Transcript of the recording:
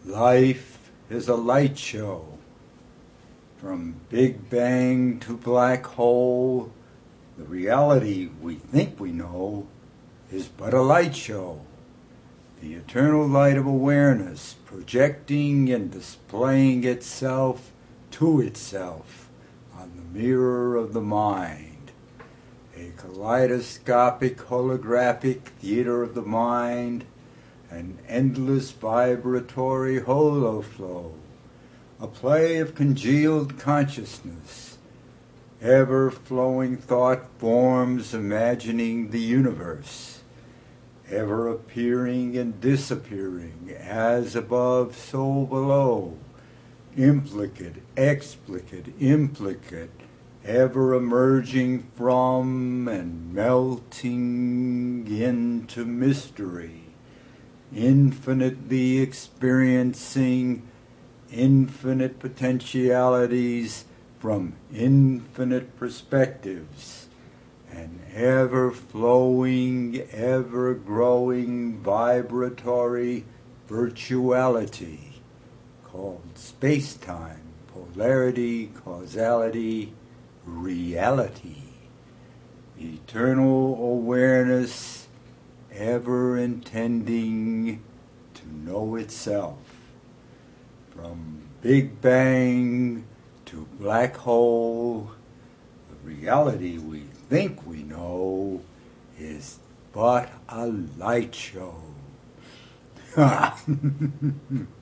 Life is a light show. From Big Bang to black hole, the reality we think we know is but a light show. The eternal light of awareness projecting and displaying itself to itself on the mirror of the mind. A kaleidoscopic holographic theater of the mind, an endless vibratory holoflow, a play of congealed consciousness, ever-flowing thought forms imagining the universe, ever appearing and disappearing, as above, so below, implicate, explicate, implicate, ever emerging from and melting into mystery, infinitely experiencing infinite potentialities from infinite perspectives, an ever-flowing, ever-growing vibratory virtuality called space-time, polarity, causality, reality, eternal awareness, ever intending to know itself. From Big Bang to black hole, the reality we think we know is but a light show.